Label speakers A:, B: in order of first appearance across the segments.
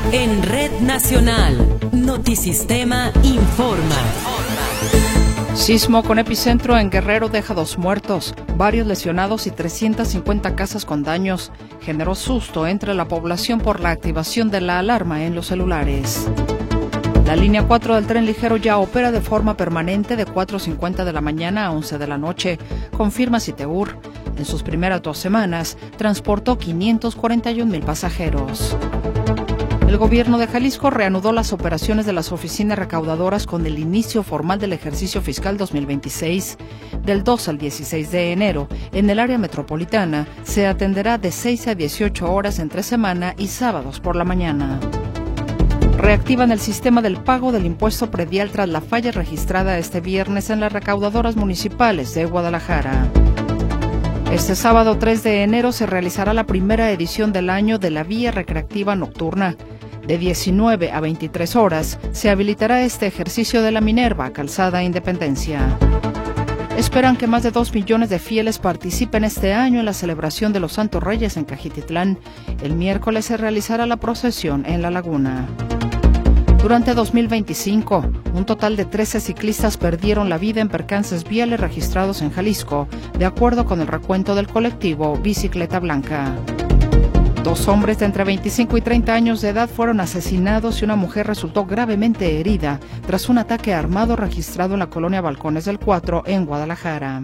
A: En Red Nacional, Notisistema informa.
B: Sismo con epicentro en Guerrero deja 2 muertos, varios lesionados y 350 casas con daños. Generó susto entre la población por la activación de la alarma en los celulares. La línea 4 del tren ligero ya opera de forma permanente de 4:50 de la mañana a 11 de la noche, confirma Citeur. En sus primeras 2 semanas, transportó 541,000 pasajeros. El gobierno de Jalisco reanudó las operaciones de las oficinas recaudadoras con el inicio formal del ejercicio fiscal 2026. Del 2 al 16 de enero, en el área metropolitana, se atenderá de 6 a 18 horas entre semana y sábados por la mañana. Reactivan el sistema del pago del impuesto predial tras la falla registrada este viernes en las recaudadoras municipales de Guadalajara. Este sábado 3 de enero se realizará la primera edición del año de la Vía Recreativa Nocturna. De 19 a 23 horas se habilitará este ejercicio de la Minerva, Calzada Independencia. Esperan que más de 2 millones de fieles participen este año en la celebración de los Santos Reyes en Cajititlán. El miércoles se realizará la procesión en La Laguna. Durante 2025, un total de 13 ciclistas perdieron la vida en percances viales registrados en Jalisco, de acuerdo con el recuento del colectivo Bicicleta Blanca. 2 hombres de entre 25 y 30 años de edad fueron asesinados y una mujer resultó gravemente herida tras un ataque armado registrado en la colonia Balcones del 4 en Guadalajara.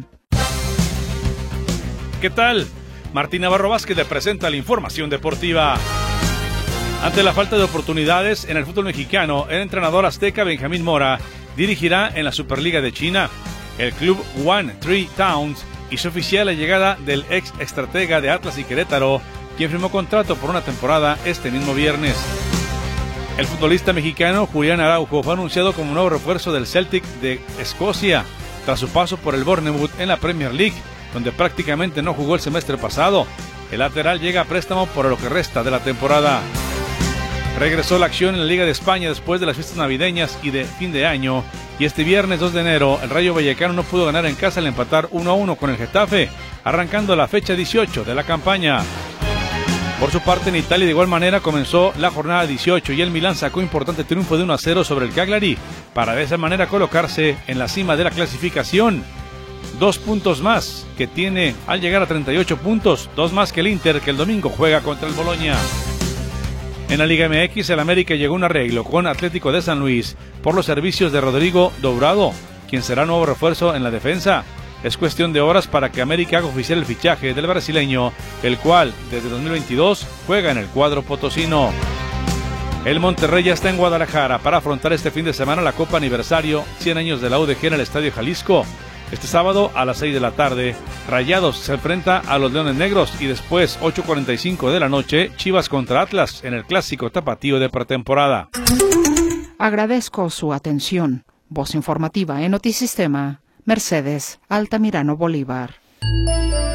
C: ¿Qué tal? Martín Navarro Vázquez le presenta la información deportiva. Ante la falta de oportunidades en el fútbol mexicano, el entrenador azteca Benjamín Mora dirigirá en la Superliga de China. El club One Three Towns hizo oficial la llegada del ex estratega de Atlas y Querétaro, quien firmó contrato por una temporada este mismo viernes. El futbolista mexicano Julián Araujo fue anunciado como nuevo refuerzo del Celtic de Escocia, tras su paso por el Bournemouth en la Premier League, donde prácticamente no jugó el semestre pasado. El lateral llega a préstamo por lo que resta de la temporada. Regresó la acción en la Liga de España después de las fiestas navideñas y de fin de año, y este viernes 2 de enero el Rayo Vallecano no pudo ganar en casa al empatar 1-1 con el Getafe, arrancando la fecha 18 de la campaña. Por su parte, en Italia de igual manera comenzó la jornada 18 y el Milán sacó importante triunfo de 1-0 sobre el Cagliari para de esa manera colocarse en la cima de la clasificación. 2 puntos más que tiene al llegar a 38 puntos, 2 más que el Inter, que el domingo juega contra el Bologna. En la Liga MX, el América llegó a un arreglo con Atlético de San Luis por los servicios de Rodrigo Dourado, quien será nuevo refuerzo en la defensa. Es cuestión de horas para que América haga oficial el fichaje del brasileño, el cual desde 2022 juega en el cuadro potosino. El Monterrey ya está en Guadalajara para afrontar este fin de semana la Copa Aniversario 100 años de la UDG en el Estadio Jalisco. Este sábado a las 6 de la tarde, Rayados se enfrenta a los Leones Negros y después 8:45 de la noche, Chivas contra Atlas en el clásico tapatío de pretemporada.
B: Agradezco su atención. Voz informativa en Notisistema, Mercedes Altamirano Bolívar.